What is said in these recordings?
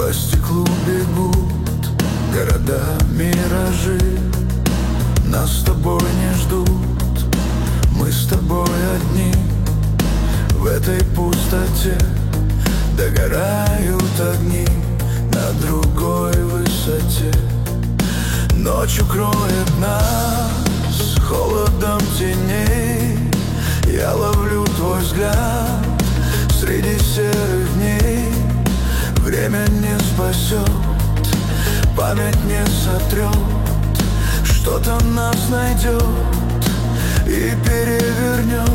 По стеклу бегут города, миражи. Нас с тобой не ждут, мы с тобой одни. В этой пустоте догорают огни на другой высоте. Ночь укроет нас холодом теней. Я ловлю твой взгляд среди серых дней. Время не спасет, память не сотрет. Что-то нас найдет и перевернет.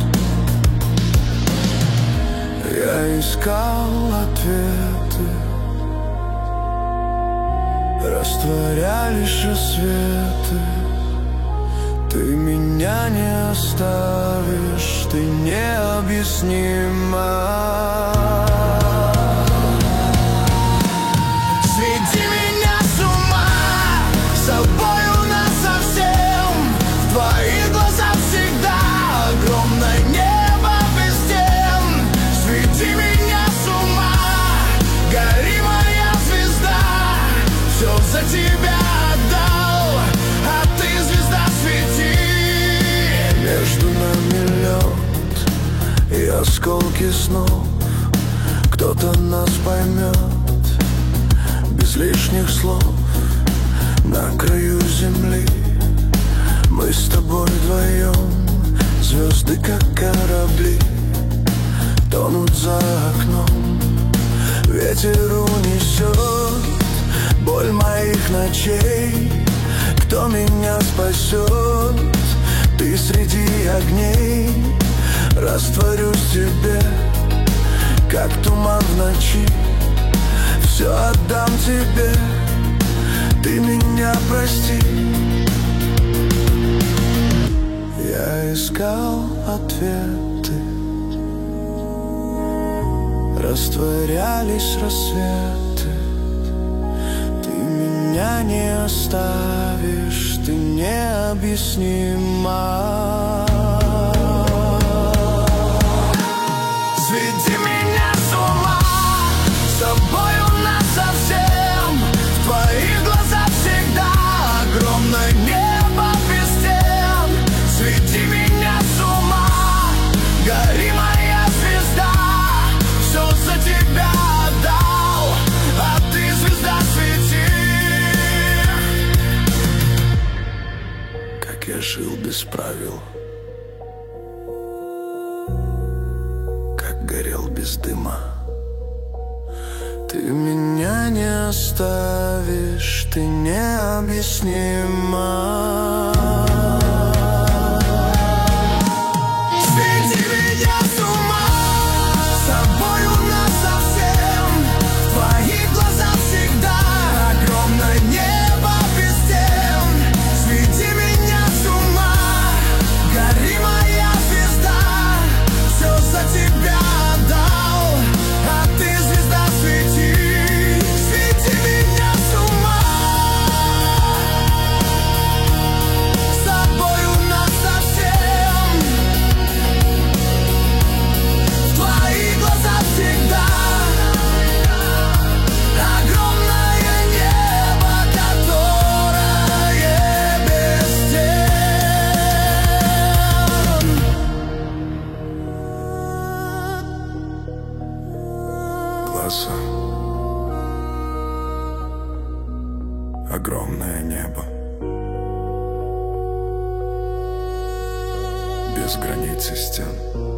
Я искал ответы, растворялись рассветы. Ты меня не оставишь, ты необъяснима. Сведи меня с ума, с собою насовсем. В твоих глазах всегда огромное небо без стен. Сведи меня с ума, гори моя звезда. Все за тебя отдал, а ты, звезда, свети. Между нами лед и осколки снов. Кто-то нас поймет без лишних слов. На краю земли мы с тобой вдвоем. Звезды, как корабли, тонут за окном. Ветер унесет боль моих ночей. Кто меня спасет? Ты среди огней. Растворюсь в тебе, как туман в ночи. Все отдам тебе, ты меня прости. Я искал ответы, растворялись рассветы. Ты меня не оставишь, ты необъяснима. Сведи меня с ума, с тобою насовсем. В твоих глазах всегда огромное небо без стен. Сведи меня с ума, гори моя звезда. Все за тебя отдал, а ты, звезда, свети. Как я жил без правил, как горел без дыма. Ты меня не оставишь, ты необъяснима. Сведи меня с ума, с собою насовсем. В твоих глазах всегда огромное небо без стен. Сведи меня с ума, гори моя звезда. Все за тебя отдал, а ты, звезда, свети. Сведи меня с ума, с тобою насовсем. В твоих глазах всегда огромное небо, которое без стен. Глаза, огромное небо, без границ и стен.